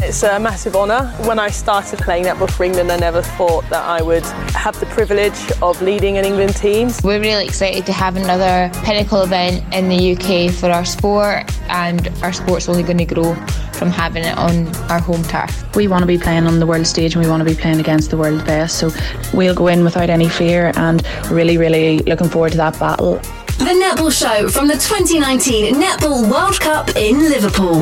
It's a massive honour. When I started playing netball for England, I never thought that I would have the privilege of leading an England team. We're really excited to have another pinnacle event in the UK for our sport, and our sport's only going to grow from having it on our home turf. We want to be playing on the world stage and we want to be playing against the world best, so we'll go in without any fear and really looking forward to that battle. The Netball Show from the 2019 Netball World Cup in Liverpool.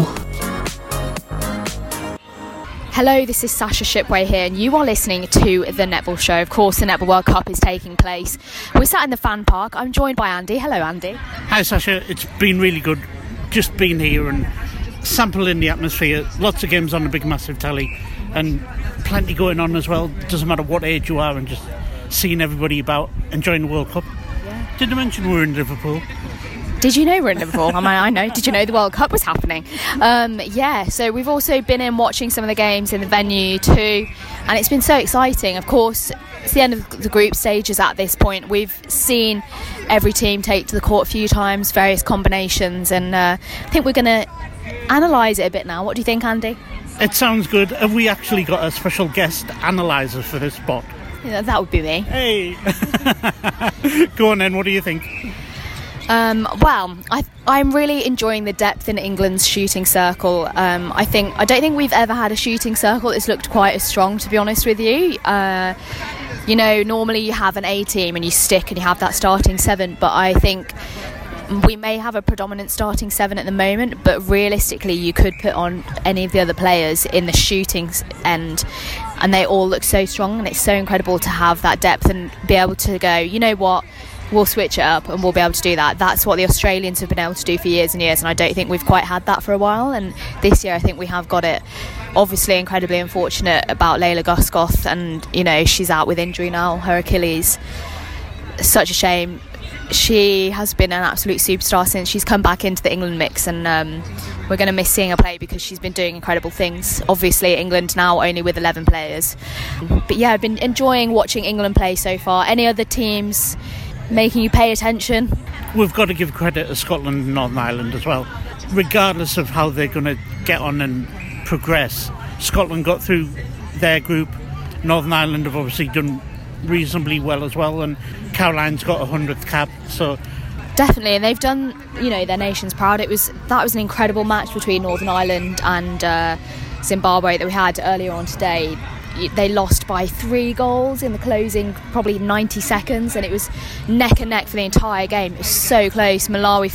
Hello, this is Sasha Shipway here, and you are listening to The Netball Show. Of course, the Netball World Cup is taking place. We're sat in the fan park. I'm joined by Andy. Hello, Andy. Hi, Sasha. It's been really good just being here and sampling the atmosphere. Lots of games on the big, massive telly, and plenty going on as well. Doesn't matter what age you are, and just seeing everybody about, enjoying the World Cup. Yeah. Did I mention we're in Liverpool? Did you know we're in Liverpool? I know. Did you know the World Cup was happening? So we've also been in watching some of the games in the venue too, and it's been so exciting. Of course, it's the end of the group stages at this point. We've seen every team take to the court a few times, various combinations, and I think we're going to analyse it a bit now. What do you think, Andy? It sounds good. Have we actually got a special guest analyser for this spot? Yeah, that would be me. Hey! Go on then, what do you think? I'm really enjoying the depth in England's shooting circle. I don't think we've ever had a shooting circle that's looked quite as strong, to be honest with you. Normally you have an A team and you stick and you have that starting seven, but I think we may have a predominant starting seven at the moment, but realistically you could put on any of the other players in the shooting end and they all look so strong, and it's so incredible to have that depth and be able to go, you know what, we'll switch it up and we'll be able to do that. That's what the Australians have been able to do for years and years, and I don't think we've quite had that for a while, and this year I think we have got it. Obviously incredibly unfortunate about Layla Gusgoth, and she's out with injury now, her Achilles. Such a shame. She has been an absolute superstar since she's come back into the England mix, and we're going to miss seeing her play because she's been doing incredible things. Obviously England now only with 11 players, but yeah, I've been enjoying watching England play so far. Any other teams making you pay attention? We've got to give credit to Scotland and Northern Ireland as well. Regardless of how they're going to get on and progress, Scotland got through their group. Northern Ireland have obviously done reasonably well as well, and Caroline's got a 100th cap, so definitely, and they've done their nations proud. That was an incredible match between Northern Ireland and Zimbabwe that we had earlier on today. They lost by 3 goals in the closing probably 90 seconds, and it was neck and neck for the entire game. It was so close. Zimbabwe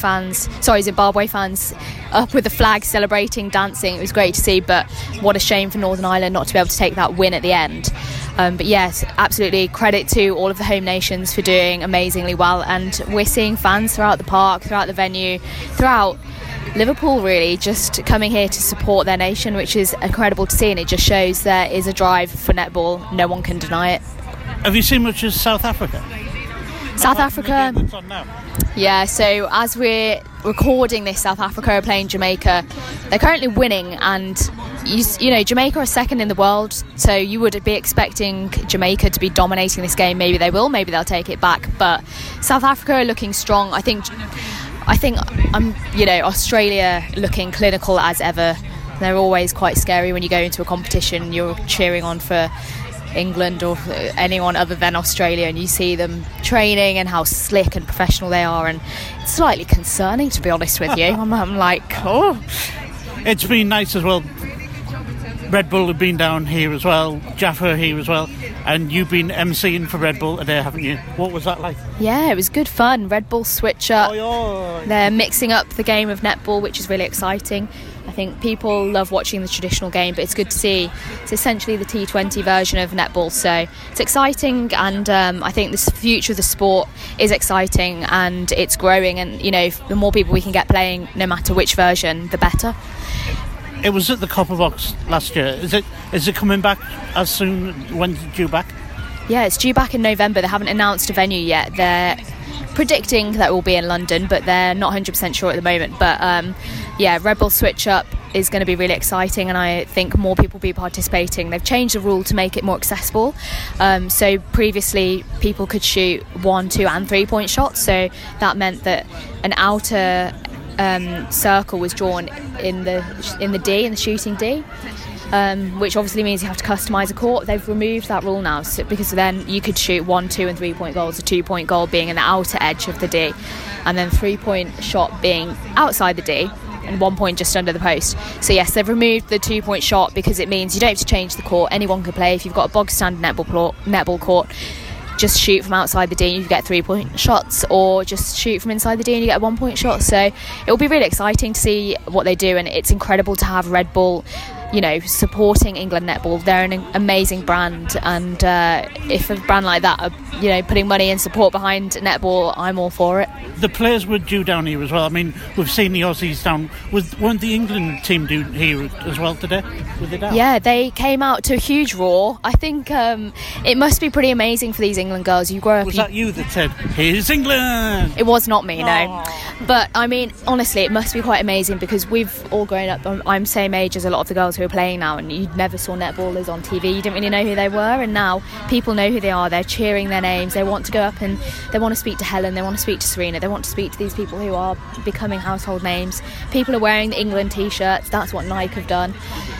fans up with the flag, celebrating, dancing. It was great to see, but what a shame for Northern Ireland not to be able to take that win at the end. But yes, absolutely credit to all of the home nations for doing amazingly well, and we're seeing fans throughout the park, throughout the venue, throughout Liverpool really just coming here to support their nation, which is incredible to see, and it just shows there is a drive for netball. No one can deny it. Have you seen much of South Africa? South Africa, that's on now. Yeah, so as we're recording this, South Africa are playing Jamaica. They're currently winning, and Jamaica are second in the world, so you would be expecting Jamaica to be dominating this game. Maybe they will, maybe they'll take it back, but South Africa are looking strong. I think Australia looking clinical as ever. They're always quite scary when you go into a competition. You're cheering on for England or anyone other than Australia, and you see them training and how slick and professional they are, and it's slightly concerning, to be honest with you. I'm like, oh. It's been nice as well. Red Bull have been down here as well, Jaffa here as well, and you've been emceeing for Red Bull today, haven't you? What was that like? Yeah, it was good fun. Red Bull switch up. Oh. They're mixing up the game of netball, which is really exciting. I think people love watching the traditional game, but it's good to see it's essentially the T20 version of netball, so it's exciting, and I think the future of the sport is exciting and it's growing, and the more people we can get playing, no matter which version, the better. It was at the Copper Box last year. Is it coming back as soon? When's it due back? Yeah, it's due back in November. They haven't announced a venue yet. They're predicting that it will be in London, but they're not 100% sure at the moment. But Red Bull switch up is going to be really exciting, and I think more people will be participating. They've changed the rule to make it more accessible. So previously people could shoot 1, 2 and 3 point shots, so that meant that an outer circle was drawn in the shooting D, which obviously means you have to customise a court. They've removed that rule now, because then you could shoot 1, 2 and 3 point goals, a 2 point goal being in the outer edge of the D, and then 3 point shot being outside the D, and 1 point just under the post. So yes, they've removed the 2 point shot because it means you don't have to change the court. Anyone can play. If you've got a bog standard netball court, just shoot from outside the D and you get 3 point shots, or just shoot from inside the D and you get a 1 point shot. So it will be really exciting to see what they do, and it's incredible to have Red Bull, you know, supporting England netball. They're an amazing brand, and if a brand like that are, you know, putting money and support behind netball, I'm all for it. The players were due down here as well. I mean, we've seen the Aussies down. Weren't the England team due here as well today? Were they down? Yeah, they came out to a huge roar. I think it must be pretty amazing for these England girls. You grow up. Was that you that said, "Here's England"? It was not me, no. But I mean, honestly, it must be quite amazing because we've all grown up. I'm same age as a lot of the girls who are playing now, and you never saw netballers on TV. You didn't really know who they were, and now people know who they are. They're cheering their names. They want to go up and they want to speak to Helen. They want to speak to Serena. They want to speak to these people who are becoming household names. People are wearing the England t-shirts. That's what Nike have done.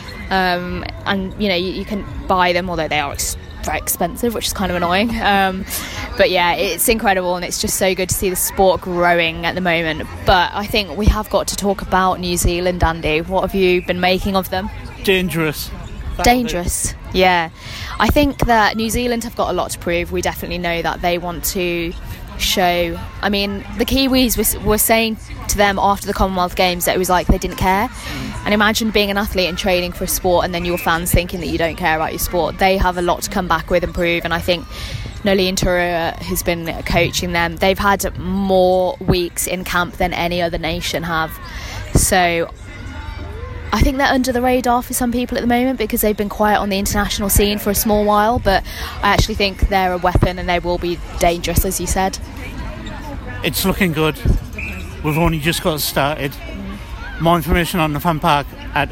And you know, you can buy them, although they are very expensive, which is kind of annoying. But yeah, it's incredible, and it's just so good to see the sport growing at the moment. But I think we have got to talk about New Zealand, Andy. What have you been making of them? Dangerous. Dangerous, yeah. I think that New Zealand have got a lot to prove. We definitely know that they want to show. I mean, the Kiwis were saying to them after the Commonwealth Games that it was like they didn't care. And imagine being an athlete and training for a sport and then your fans thinking that you don't care about your sport. They have a lot to come back with and prove, and I think Nolene Turua, who's been coaching them, they've had more weeks in camp than any other nation have. So I think they're under the radar for some people at the moment because they've been quiet on the international scene for a small while, but I actually think they're a weapon and they will be dangerous, as you said. It's looking good. We've only just got started. More information on the fan park at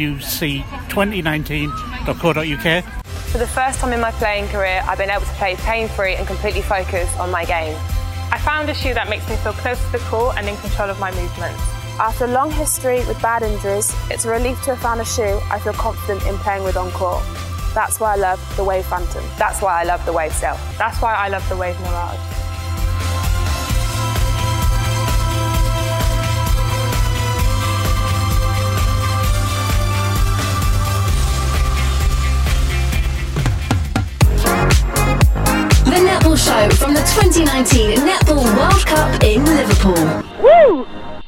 nwc2019.co.uk. For the first time in my playing career, I've been able to play pain-free and completely focus on my game. I found a shoe that makes me feel close to the court and in control of my movements. After a long history with bad injuries, it's a relief to have found a shoe I feel confident in playing with on court. That's why I love the Wave Phantom. That's why I love the Wave Stealth. That's why I love the Wave Mirage. The Netball Show from the 2019 Netball World Cup in Liverpool. Woo!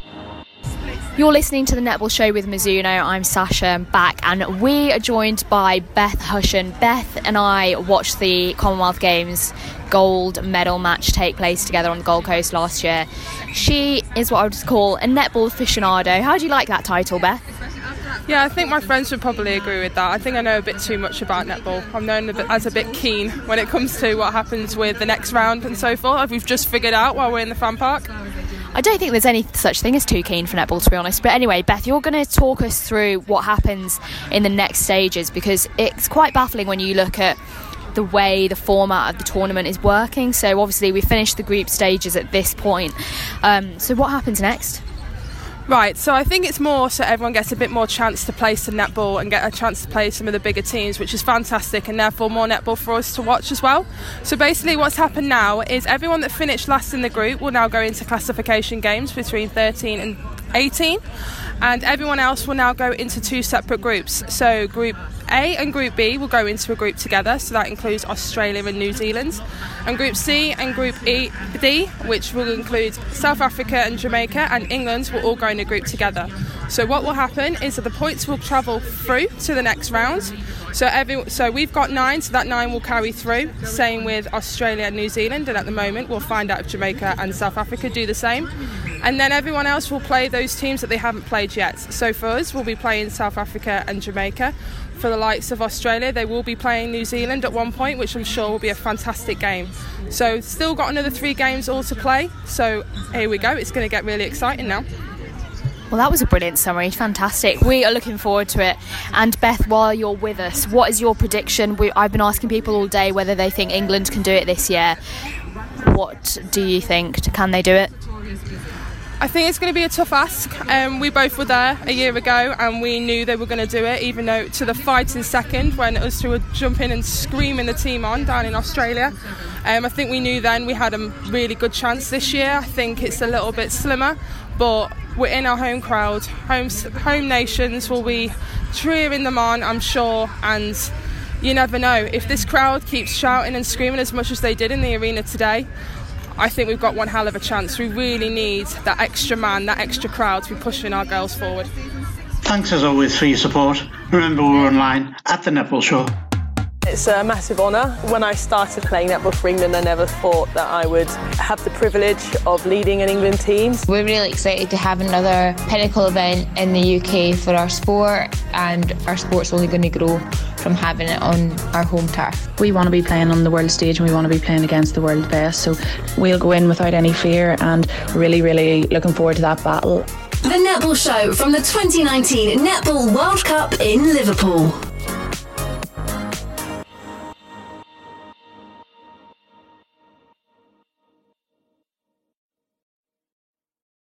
You're listening to the Netball Show with Mizuno. I'm Sasha, I'm back, and we are joined by Beth Hushen. Beth and I watched the Commonwealth Games gold medal match take place together on the Gold Coast last year. She is what I would call a netball aficionado. How do you like that title, Beth? Yeah, I think my friends would probably agree with that. I think I know a bit too much about netball. I'm known as a bit keen when it comes to what happens with the next round and so forth. We've just figured out while we're in the fan park. I don't think there's any such thing as too keen for netball, to be honest. But anyway, Beth, you're going to talk us through what happens in the next stages, because it's quite baffling when you look at the way the format of the tournament is working. So obviously we finished the group stages at this point. So what happens next? Right, so I think it's more so everyone gets a bit more chance to play some netball and get a chance to play some of the bigger teams, which is fantastic, and therefore more netball for us to watch as well. So basically what's happened now is everyone that finished last in the group will now go into classification games between 13 and 18, and everyone else will now go into two separate groups. So Group A and Group B will go into a group together, so that includes Australia and New Zealand, and Group C and Group D, which will include South Africa and Jamaica, and England will all go in a group together. So what will happen is that the points will travel through to the next round. So we've got 9, so that 9 will carry through. Same with Australia and New Zealand, and at the moment we'll find out if Jamaica and South Africa do the same. And then everyone else will play those teams that they haven't played yet. So for us, we'll be playing South Africa and Jamaica. For the likes of Australia, they will be playing New Zealand at one point, which I'm sure will be a fantastic game. So still got another 3 games all to play. So here we go, it's going to get really exciting now. Well, that was a brilliant summary. Fantastic. We are looking forward to it. And Beth, while you're with us, what is your prediction? I've been asking people all day whether they think England can do it this year. What do you think? Can they do it? I think it's going to be a tough ask. We both were there a year ago and we knew they were going to do it, even though to the fighting second when us two were jumping and screaming the team on down in Australia. I think we knew then we had a really good chance this year. I think it's a little bit slimmer, but we're in our home crowd. Home nations will be cheering them on, I'm sure, and you never know. If this crowd keeps shouting and screaming as much as they did in the arena today, I think we've got one hell of a chance. We really need that extra man, that extra crowd to be pushing our girls forward. Thanks as always for your support. Remember, we're online at The Netball Show. It's a massive honour. When I started playing netball for England, I never thought that I would have the privilege of leading an England team. We're really excited to have another pinnacle event in the UK for our sport, and our sport's only going to grow from having it on our home turf. We want to be playing on the world stage and we want to be playing against the world best, so we'll go in without any fear and really looking forward to that battle. The Netball Show from the 2019 Netball World Cup in Liverpool.